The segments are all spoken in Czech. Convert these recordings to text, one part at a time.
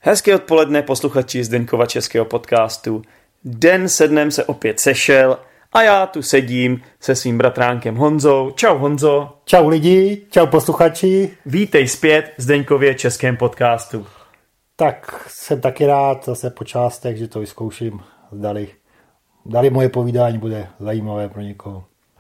Hezké odpoledne, posluchači Zdeňkova českého podcastu. Den se dnem se opět sešel a já tu sedím se svým bratránkem Honzou. Čau Honzo. Čau lidi, čau posluchači. Vítej zpět v Zdeňkově českém podcastu. Tak jsem taky rád zase po částech, že to vyzkouším. Zdali moje povídání bude zajímavé pro někoho.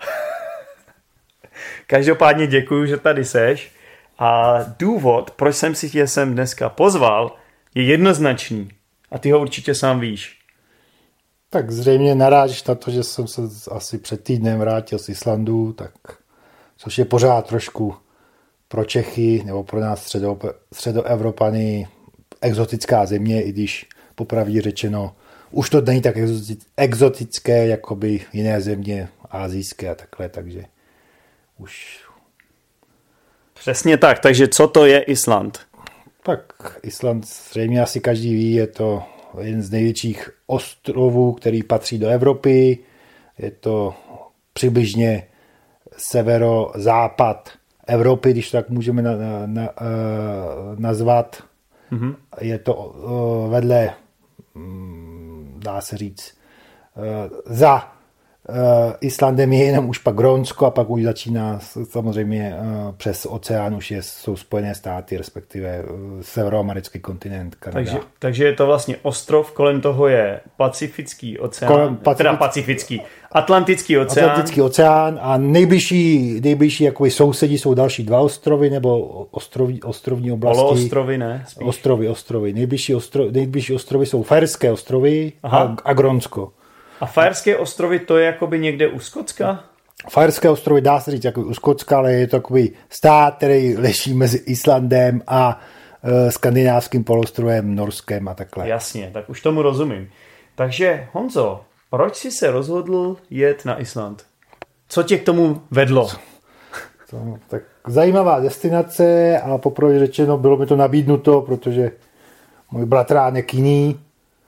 Každopádně děkuju, že tady seš. A důvod, proč jsem si tě sem dneska pozval, je jednoznačný. A ty ho určitě sám víš. Tak zřejmě narážíš na to, že jsem se asi před týdnem vrátil z Islandu, tak což je pořád trošku pro Čechy nebo pro nás středoevropany exotická země, i když popravdě řečeno už to není tak exotické, jako by jiné země asijské a takhle, takže už... Přesně tak, takže co to je Island? Tak Island zřejmě asi každý ví, je to jeden z největších ostrovů, který patří do Evropy. Je to přibližně severozápad Evropy, když tak můžeme nazvat. Mm-hmm. Je to vedle, dá se říct, za Islandem je jenom už pak Grónsko a pak už začíná samozřejmě přes oceán už jsou Spojené státy, respektive severoamerický kontinent, Kanada. Takže je to vlastně ostrov, kolem toho je Pacifický oceán, Atlantický oceán. Atlantický oceán a nejbližší jakoby sousedí jsou další dva ostrovy nebo ostrovní oblasti. Poloostrovy, ne? Spíš. Ostrovy. Nejbližší ostrovy jsou Faerské ostrovy a Grónsko. A Faerské ostrovy to je jakoby někde u Skotska? Faerské ostrovy dá se říct jako u Skotska, ale je to takový stát, který leží mezi Islandem a skandinávským poloostrovem, Norskem a takhle. Jasně, tak už tomu rozumím. Takže Honzo, proč jsi se rozhodl jet na Island? Co tě k tomu vedlo? Tak zajímavá destinace a poprvé řečeno bylo mi to nabídnuto, protože můj bratránek jiný,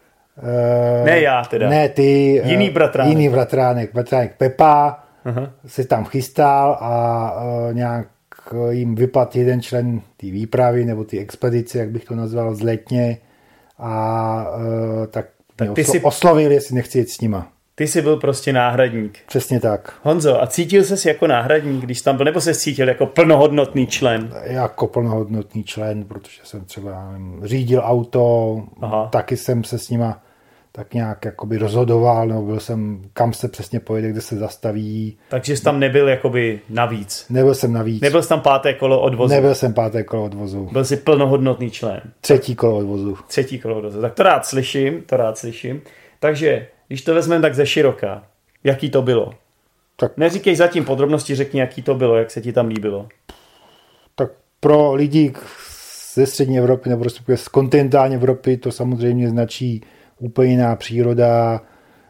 ne já teda. Ne ty. Jiný bratránek. Bratránek Pepa se tam chystal a nějak jim vypadl jeden člen té výpravy nebo ty expedice, jak bych to nazval, vzletně a tak mě oslovil, jestli nechci jet s nima. Ty jsi byl prostě náhradník. Přesně tak. Honzo, a cítil ses jako náhradník, když tam byl, nebo se cítil jako plnohodnotný člen? Jako plnohodnotný člen, protože jsem třeba řídil auto, taky jsem se s nima tak nějak jakoby rozhodoval, nebo byl jsem, kam se přesně pojede, kde se zastaví. Takže jsi tam nebyl jakoby navíc? Nebyl jsem navíc. Nebyl jsi tam páté kolo odvozu? Nebyl jsem páté kolo odvozu. Byl jsi plnohodnotný člen? Třetí kolo odvozu. Tak to rád slyším. Takže, když to vezmeme tak ze široka, jaký to bylo? Tak. Neříkej zatím podrobnosti, řekni, jaký to bylo, jak se ti tam líbilo. Tak pro lidi ze střední Evropy nebo z kontinentální Evropy to samozřejmě značí úplně jiná příroda,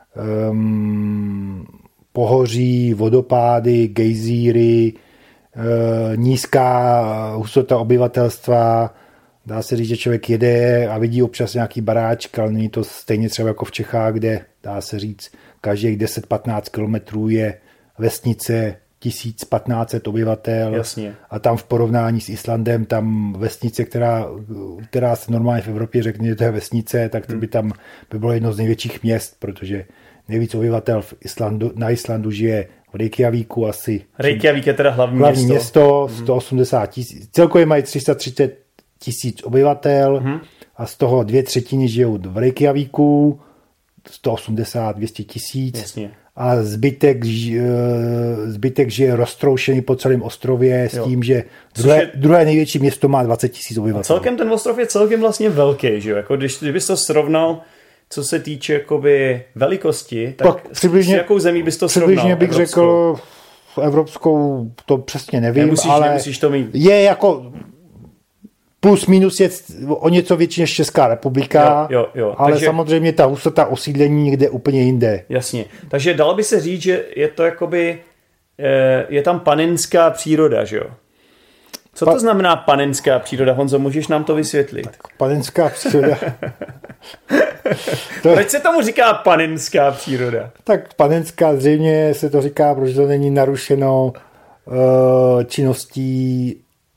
pohoří, vodopády, gejzíry, nízká hustota obyvatelstva. Dá se říct, že člověk jede a vidí občas nějaký baráček, ale není to stejně třeba jako v Čechách, kde dá se říct, každých 10-15 kilometrů je vesnice 1500 obyvatel. Jasně. A tam v porovnání s Islandem, tam vesnice, která se normálně v Evropě řekne, že to je vesnice, tak to by tam by bylo jedno z největších měst, protože nejvíc obyvatel na Islandu žije v Reykjavíku asi. Reykjavík je teda hlavní město 180 000. Celkově mají 330 000 obyvatel a z toho 2/3 žijou v Reykjavíku, 180-200 000. Jasně. A zbytek žije roztroušený po celém ostrově s tím, že druhé největší město má 20 000 obyvatel. Celkem ten ostrov je celkem vlastně velký, že jo? Jako kdybys to srovnal, co se týče jakoby velikosti, tak přibližně, s jakou zemí bys to srovnal? Přibližně bych řekl evropskou, to přesně nevím, nemusíš to mít. Je jako plus minus je o něco větší než Česká republika, jo. Ale takže, samozřejmě ta hustota osídlení někde úplně jinde. Jasně. Takže dalo by se říct, že je to jakoby, je tam panenská příroda, že jo? Co to znamená panenská příroda? Honzo, můžeš nám to vysvětlit? Tak, panenská příroda. Proč se tomu říká panenská příroda? Tak panenská zřejmě se to říká, protože to není narušeno činností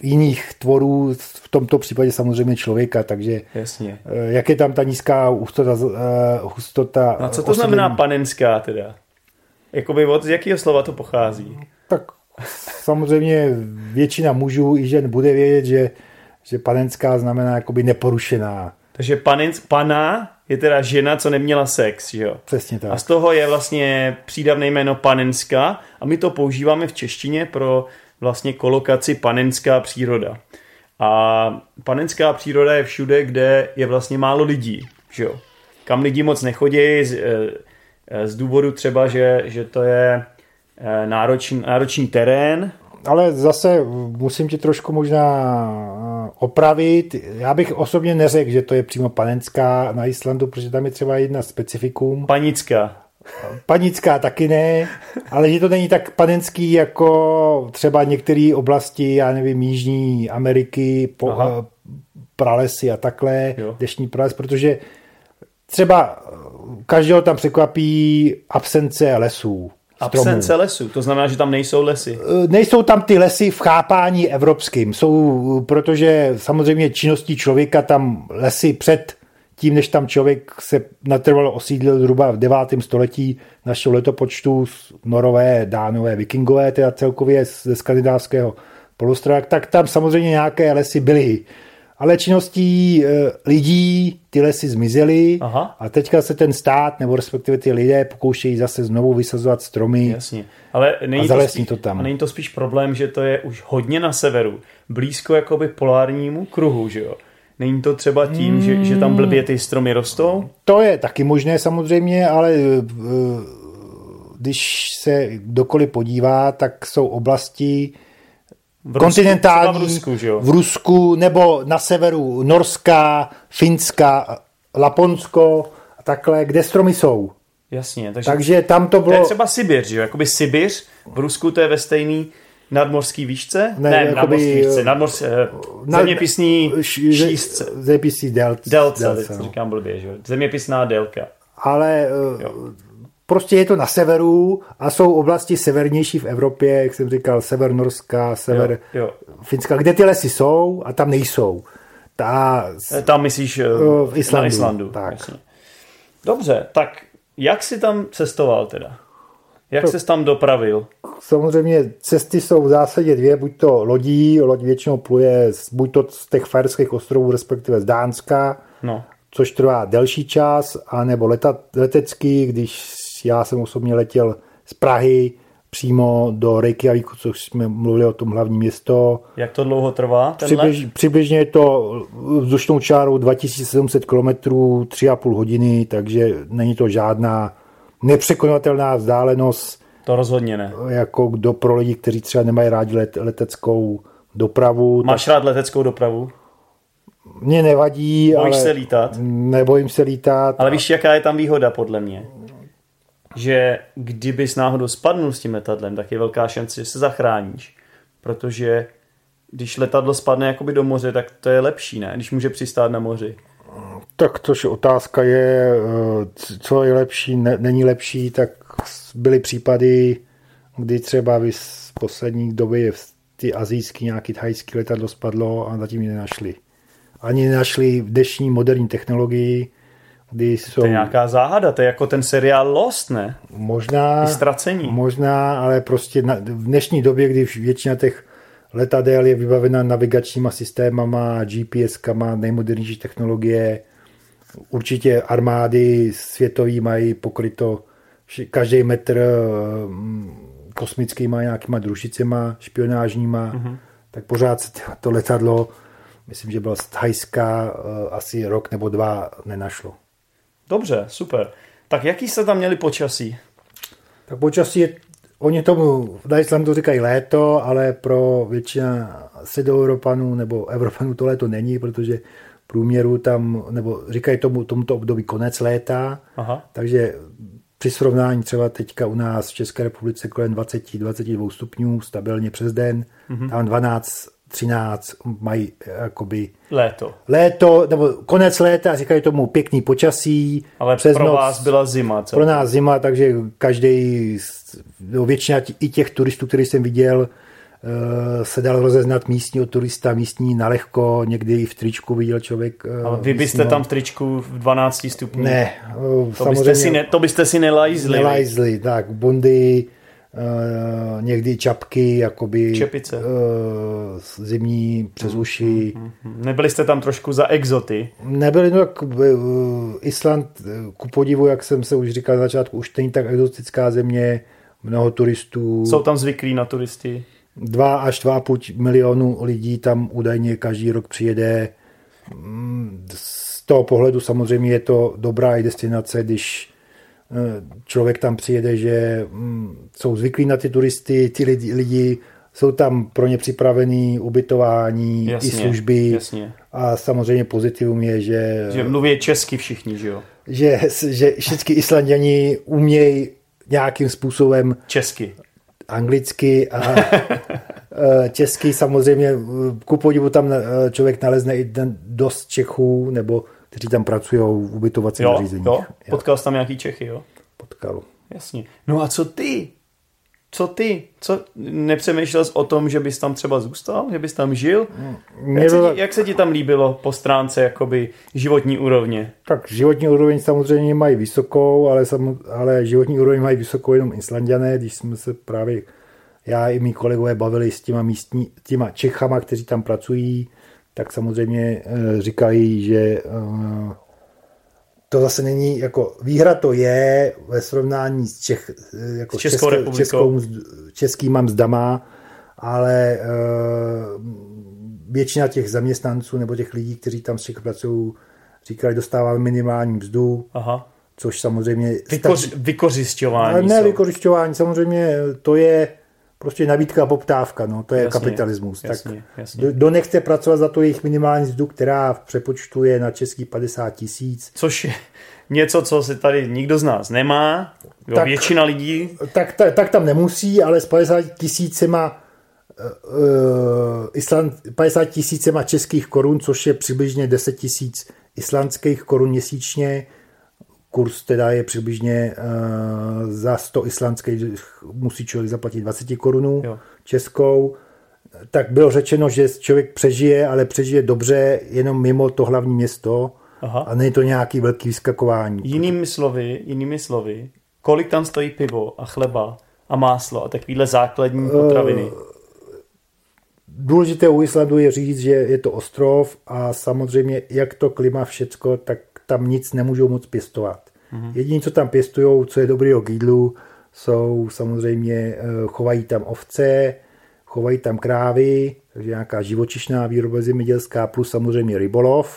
jiných tvorů, v tomto případě samozřejmě člověka, takže jasně. Jak je tam ta nízká hustota a co to znamená panenská teda? Jakoby z jakého slova to pochází? Tak samozřejmě většina mužů i žen bude vědět, že panenská znamená jakoby neporušená. Takže pana je teda žena, co neměla sex, že jo? Přesně tak. A z toho je vlastně přídavné jméno panenská a my to používáme v češtině pro vlastně kolokaci panenská příroda. A panenská příroda je všude, kde je vlastně málo lidí, že jo? Kam lidi moc nechodí z důvodu třeba, že to je náročný terén. Ale zase musím ti trošku možná opravit. Já bych osobně neřekl, že to je přímo panenská na Islandu, protože tam je třeba jedna specifikum. Panická. Panická taky ne, ale že to není tak panenský jako třeba některé oblasti, já nevím, Jižní Ameriky, pralesy a takhle, deštní prales, protože třeba každého tam překvapí absence lesů. Absence lesů, to znamená, že tam nejsou lesy. Nejsou tam ty lesy v chápání evropským. Jsou, protože samozřejmě činností člověka tam lesy před tím, než tam člověk se natrvalo osídlil zhruba v 9. století našeho letopočtu, Norové, Dánové, Vikingové, teda celkově ze skandinávského polostrova, tak tam samozřejmě nějaké lesy byly. Ale činností lidí ty lesy zmizely. Aha. A teďka se ten stát, nebo respektive ty lidé pokoušejí zase znovu vysazovat stromy. Jasně. Ale a zalesní to tam. A není to spíš problém, že to je už hodně na severu, blízko jakoby polárnímu kruhu, že jo? Není to třeba tím, že tam blbě ty stromy rostou? To je taky možné samozřejmě, ale když se kdokoliv podívá, tak jsou oblasti kontinentální v Rusku nebo na severu Norska, Finska, Laponsko a takhle, kde stromy jsou. Jasně. Takže tam to bylo... To je třeba Sibiř, že jo? Jakoby Sibiř, v Rusku to je ve stejný nadmořský výšce? Nadmořský výšce, zeměpisný šířce. Zeměpisný délce, no. Říkám blbě, že jo? Zeměpisná délka. Ale prostě je to na severu a jsou oblasti severnější v Evropě, jak jsem říkal, sever Norska, sever Finska, kde ty lesy jsou a tam nejsou. Tam myslíš v Islandu. Na Islandu. Tak. Jasně. Dobře, tak jak jsi tam cestoval teda? Jak ses tam dopravil? Samozřejmě cesty jsou v zásadě dvě, buď to lodí, loď většinou pluje buď to z těch Faerských ostrovů, respektive z Dánska, což trvá delší čas, anebo letecký, když já jsem osobně letěl z Prahy přímo do Reykjavíku, což jsme mluvili o tom hlavním město. Jak to dlouho trvá? Přibližně je to vzdušnou čárou 2700 km, 3,5 hodiny, takže není to žádná nepřekonatelná vzdálenost. To rozhodně ne. Jako pro lidi, kteří třeba nemají rádi leteckou dopravu. Máš rád leteckou dopravu? Mně nevadí. Bojíš se lítat? Nebojím se lítat. Ale víš, jaká je tam výhoda podle mě? Že kdybys náhodou spadnul s tím letadlem, tak je velká šance, že se zachráníš. Protože když letadlo spadne jakoby do moře, tak to je lepší, ne? Když může přistát na moři. Tak tož otázka je, co je lepší, není lepší, tak byly případy, kdy třeba v poslední době ty asijský, nějaký thajský letadlo spadlo a zatím ji nenašli. Ani nenašli v dnešní moderní technologii, kdy jsou... To je nějaká záhada, to je jako ten seriál Lost, ne? Možná, ztracení. Možná, ale prostě v dnešní době, kdy většina těch letadel je vybavena navigačníma systémama, GPS-kama, nejmodernější technologie. Určitě armády světový mají pokryto každý metr kosmickýma nějakýma družicema, špionážníma, tak pořád se to letadlo, myslím, že bylo z Thajska, asi rok nebo 2 nenašlo. Dobře, super. Tak jaký jste tam měli počasí? Tak počasí je, oni tomu na Islandu říkají léto, ale pro většina středoevropanů nebo Evropanů to léto není, protože průměru tam, nebo říkají tomuto období konec léta. Aha. Takže při srovnání třeba teďka u nás v České republice kolem 20-22 stupňů, stabilně přes den, tam 12-13 mají jakoby léto, nebo konec léta, říkají tomu pěkný počasí. Ale přes pro noc, vás byla zima. Pro nás zima, takže každý, většina i těch turistů, který jsem viděl, se dal rozeznat místní od turista, místní nalehko, někdy i v tričku viděl člověk. Ale vy byste tam v tričku v 12 stupních? Ne, to byste si nelajzli. Nelajzli, tak, bundy, někdy čapky, jakoby čepice. Zimní přes uši. Nebyli jste tam trošku za exoty? Nebyli, no jak Island, ku podivu, jak jsem se už říkal na začátku, už není tak exotická země, mnoho turistů. Jsou tam zvyklí na turisty? 2 až 2,5 milionu lidí tam údajně každý rok přijede. Z toho pohledu samozřejmě je to dobrá i destinace, když člověk tam přijede, že jsou zvyklí na ty turisty, ty lidi jsou tam pro ně připravený ubytování, jasně, i služby. Jasně. A samozřejmě pozitivum je, že mluví česky všichni, že jo? Že všichni Islanďani umějí nějakým způsobem česky. Anglicky a česky samozřejmě. Ku podivu tam člověk nalezne i dost Čechů, nebo kteří tam pracují v ubytovacích zařízeních. Jo? Potkal jsi tam nějaký Čechy, jo? Potkal. Jasně. No a co ty? Co nepřemýšlel jsi o tom, že bys tam třeba zůstal? Že bys tam žil? Jak se ti tam líbilo po stránce jakoby životní úrovně? Tak životní úroveň samozřejmě mají vysokou, ale životní úroveň mají vysokou jenom Islanďané, když jsme se právě já i mý kolegové bavili s těma Čechama, kteří tam pracují, tak samozřejmě říkají, že to zase není jako výhra, to je ve srovnání s českýma mzdama, ale většina těch zaměstnanců nebo těch lidí, kteří tam z Čech pracují, říkali, dostáváme minimální mzdu, což samozřejmě... Vykořisťování. Ne vykořisťování, samozřejmě to je prostě nabídka a poptávka, no, to je kapitalismus. Jasně. Kdo nechce pracovat za to jejich minimální mzdu, která v přepočtu je na český 50 000. Což je něco, co si tady nikdo z nás nemá, jo, většina lidí. Tak tam nemusí, ale s 50 000 českých korun, což je přibližně 10 000 islandských korun měsíčně, kurz teda je přibližně za 100 islandských musí člověk zaplatit 20 korunů českou. Tak bylo řečeno, že člověk přežije, ale přežije dobře jenom mimo to hlavní město. A není to nějaký velký vyskakování. Jinými slovy, kolik tam stojí pivo a chleba a máslo a takovýhle základní potraviny? Důležité u Islandu je říct, že je to ostrov a samozřejmě jak to klima všecko, tak tam nic nemůžou moc pěstovat. Jediné, co tam pěstujou, co je dobrýho k jídlu, jsou samozřejmě, chovají tam ovce, chovají tam krávy, takže nějaká živočišná výroba zemědělská, plus samozřejmě rybolov,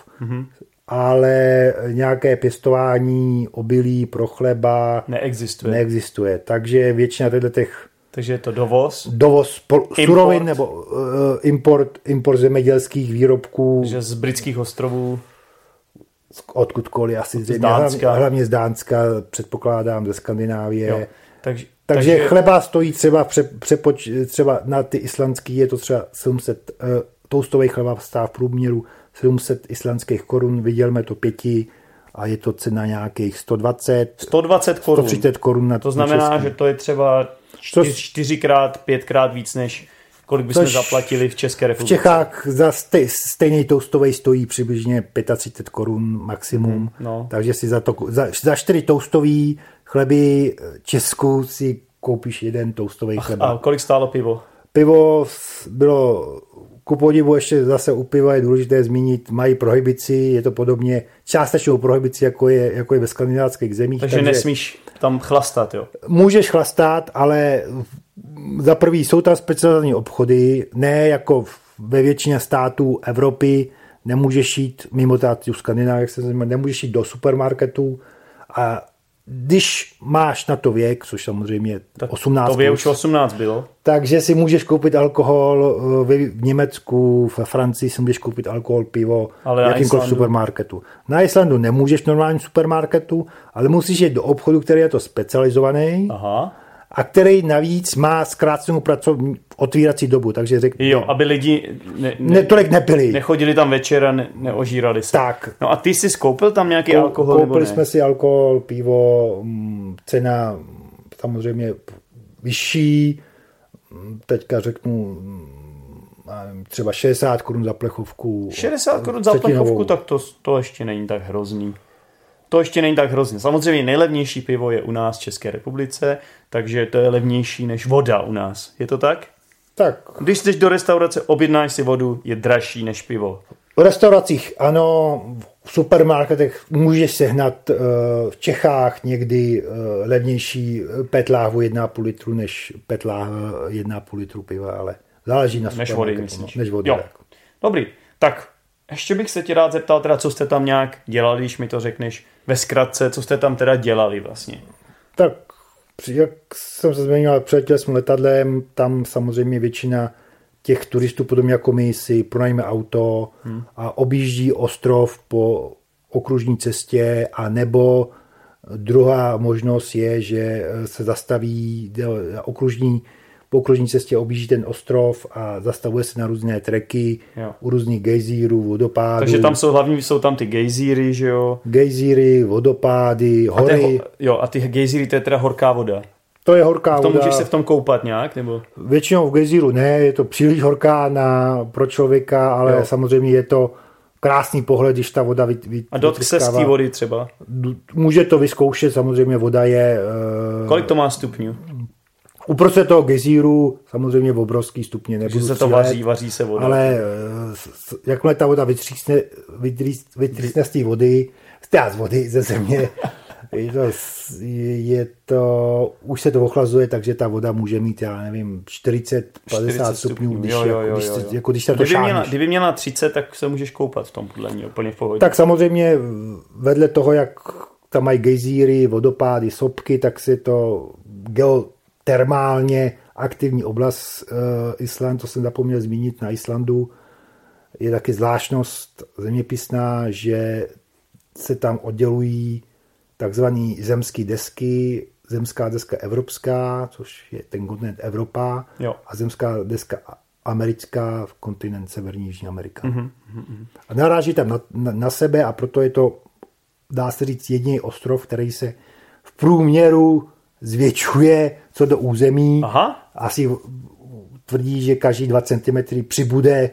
ale nějaké pěstování obilí pro chleba neexistuje. Takže většina těch... Takže je to dovoz surovin nebo import zemědělských výrobků. Takže z britských ostrovů. Odkudkoliv, asi hlavně z Dánska, předpokládám, ze Skandinávie. Takže chleba stojí třeba třeba na ty islandský, je to třeba 700, toastový chleba stává v průměru 700 islandských korun, vydělme to 5 a je to cena nějakých 120 korun. 130 korun. To znamená, že to je třeba 4x, 5x víc, než kolik bychom zaplatili v České republice. V Čechách za stejný toastový stojí přibližně 35 korun maximum. Takže si za 4 toastový chleby Česku si koupíš jeden toastový chleba. A kolik stálo pivo? Pivo bylo, ku podivu ještě zase u piva je důležité zmínit, mají prohibici, je to podobně částečnou prohibici, jako je ve skandinávských zemích. Takže nesmíš tam chlastat, jo? Můžeš chlastat, ale za prvý jsou tam speciální obchody, ne jako ve většině států Evropy, nemůžeš jít mimo tu Skandinávii, nemůžeš jít do supermarketu a když máš na to věk, což samozřejmě 18. To už 18 bylo. Takže si můžeš koupit alkohol v Německu, ve Francii si můžeš koupit alkohol, pivo v jakýmkoliv supermarketu. Na Islandu nemůžeš v normálním supermarketu, ale musíš jít do obchodu, který je to specializovaný. A který navíc má zkrácenou otvírací dobu, takže aby lidi tolik nepili. Nechodili tam večer a neožírali se. Tak. No a ty jsi koupil tam nějaký alkohol? Koupili jsme si alkohol, pivo, cena samozřejmě vyšší, teďka řeknu třeba 60 korun za plechovku. 60 korun za plechovku, tak to ještě není tak hrozný. To ještě není tak hrozný. Samozřejmě nejlevnější pivo je u nás v České republice, takže to je levnější než voda u nás. Je to tak? Tak. Když jdeš do restaurace, objednáš si vodu, je dražší než pivo. V restauracích ano, v supermarketech můžeš sehnat v Čechách někdy levnější PET láhvu 1,5 litru než PET láhva 1,5 litru piva, ale záleží na supermarketu. Než vody. Jo. Dobrý, tak ještě bych se tě rád zeptal, teda, co jste tam nějak dělali, když mi to řekneš ve zkratce, co jste tam teda dělali vlastně. Tak, jak jsem se zmiňoval, přiletěli jsme letadlem, tam samozřejmě většina těch turistů, podobně jako my, si pronajme auto a objíždí ostrov po okružní cestě, a nebo druhá možnost je, že se zastaví po okružní cestě, objíždí ten ostrov a zastavuje se na různé treky, u různých gejzírů, vodopádů. Takže tam jsou tam ty gejzíry, že jo? Gejzíry, vodopády, hory. A ty gejzíry, to je teda horká voda. To je horká voda. Můžeš se v tom koupat nějak? Nebo? Většinou v gejzíru ne, je to příliš horká pro člověka, ale samozřejmě je to krásný pohled, když ta voda A dotkl se z té vody třeba? Může to vyzkoušet, samozřejmě voda je... Kolik to má stupňů? Uprostřed toho gejzíru samozřejmě v obrovský stupně. Takže se to vaří se voda. Ale jakmile ta voda vytřísne z té vody, z vody, ze země, už se to ochlazuje, takže ta voda může mít, já nevím, 40-50 stupňů, když se to šáhneš. Kdyby měla 30, tak se můžeš koupat v tom, podle mě, úplně v pohodě. Tak samozřejmě vedle toho, jak tam mají gejzíry, vodopády, sopky, tak si to geotermálně aktivní oblast Island, to jsem zapomněl zmínit, na Islandu je taky zvláštnost zeměpisná, že se tam oddělují takzvaný zemský desky, zemská deska evropská, což je ten kontinent Evropa, a zemská deska americká, kontinent Severní Jižní Amerika. A naráží tam na sebe, a proto je to, dá se říct, jediný ostrov, který se v průměru zvětšuje co do území. Aha. Asi tvrdí, že každý 2 cm přibude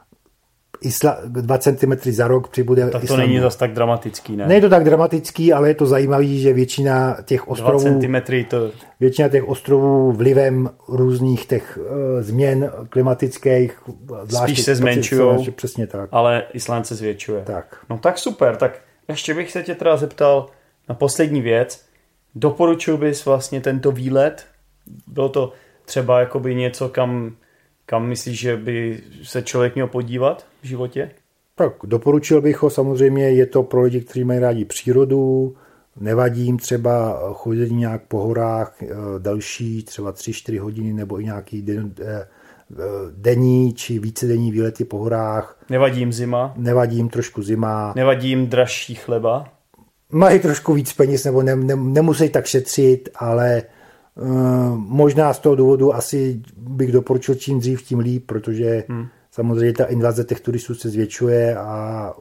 2 cm za rok přibude Tak to Islandu. Není zas tak dramatický, ne? Není to tak dramatický, ale je to zajímavý, že většina těch ostrovů 2 cm to... Většina těch ostrovů vlivem různých těch změn klimatických spíš se zmenšují. Přesně tak. Ale Island se zvětšuje. Tak. No tak super, tak ještě bych se tě teda zeptal na poslední věc. Doporučil bys vlastně tento výlet? Bylo to třeba jakoby něco, kam myslíš, že by se člověk měl podívat v životě? Tak doporučil bych ho, samozřejmě je to pro lidi, kteří mají rádi přírodu, nevadí jim třeba chodit nějak po horách další, třeba 3-4 hodiny, nebo i nějaký denní či vícedenní výlety po horách. Nevadí jim zima? Nevadí jim trošku zima. Nevadí jim dražší chleba? Mají trošku víc peněz, nebo nemusí tak šetřit, ale možná z toho důvodu asi bych doporučil čím dřív, tím líp, protože samozřejmě ta invaze těch turistů se zvětšuje a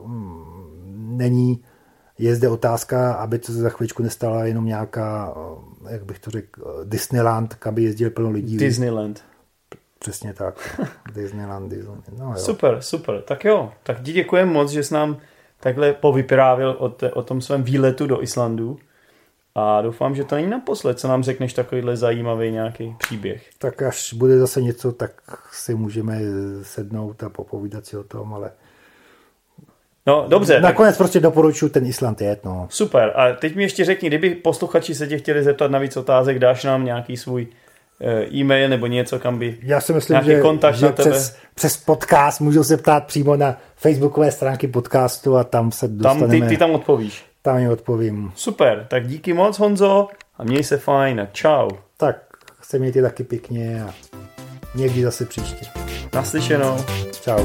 je zde otázka, aby to za chvíličku nestala jenom nějaká, jak bych to řekl, Disneyland, kam by jezdil plno lidí. Disneyland. Přesně tak. Disneyland. No, jo. Super. Tak jo, tak ti děkujeme moc, že jsi nám takhle povyprávěl o tom svém výletu do Islandu. A doufám, že to není naposled, co nám řekneš takovýhle zajímavý nějaký příběh. Tak až bude zase něco, tak si můžeme sednout a popovídat si o tom, ale... No, dobře. Nakonec prostě doporučuji ten Island jet, no. Super. A teď mi ještě řekni, kdyby posluchači se tě chtěli zeptat na víc otázek, dáš nám nějaký svůj e-mail nebo něco, kam by... Já si myslím, že přes podcast můžou se ptát přímo na facebookové stránky podcastu a tam se dostaneme... Ty tam odpovíš. Tam jim odpovím. Super, tak díky moc, Honzo, a měj se fajn a čau. Tak, se mějte taky pěkně a někdy zase příště. Naslyšenou. Čau.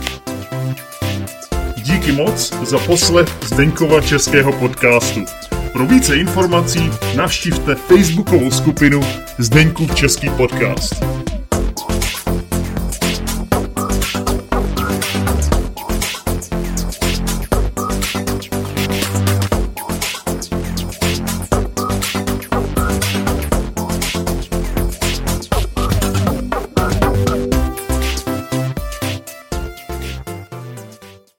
Díky moc za poslech Zdeňkova českého podcastu. Pro více informací navštivte facebookovou skupinu Zdeňkův český podcast.